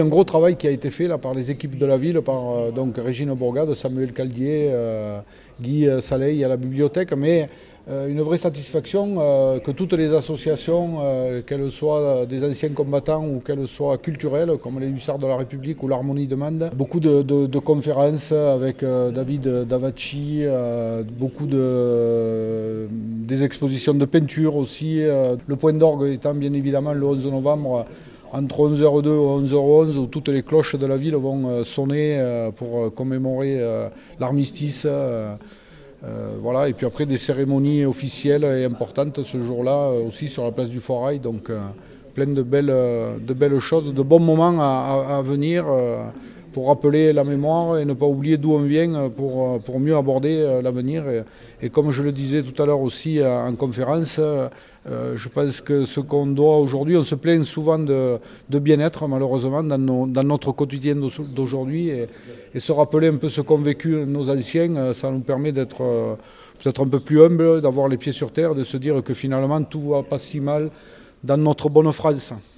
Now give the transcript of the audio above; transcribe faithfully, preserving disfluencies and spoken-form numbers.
Un gros travail qui a été fait là, par les équipes de la ville, par euh, donc, Régine Bourgade, Samuel Caldier, euh, Guy Saleil à la bibliothèque, mais euh, une vraie satisfaction euh, que toutes les associations, euh, qu'elles soient des anciens combattants ou qu'elles soient culturelles, comme les Hussards de la République ou l'Harmonie de Mende, beaucoup de, de, de conférences avec euh, David Davacci, euh, beaucoup de, euh, des expositions de peinture aussi, euh, le point d'orgue étant bien évidemment le onze novembre, entre onze heures deux et onze heures onze, où toutes les cloches de la ville vont sonner pour commémorer l'armistice. Voilà. Et puis après des cérémonies officielles et importantes ce jour-là aussi sur la place du Foirail. Donc plein de belles, de belles choses, de bons moments à, à, à venir pour rappeler la mémoire et ne pas oublier d'où on vient pour, pour mieux aborder l'avenir. Et, et comme je le disais tout à l'heure aussi en conférence, euh, je pense que ce qu'on doit aujourd'hui, on se plaint souvent de, de bien-être malheureusement dans, nos, dans notre quotidien d'aujourd'hui, et, et se rappeler un peu ce qu'ont vécu nos anciens, ça nous permet d'être euh, peut-être un peu plus humble, d'avoir les pieds sur terre, de se dire que finalement tout va pas si mal dans notre bonne France.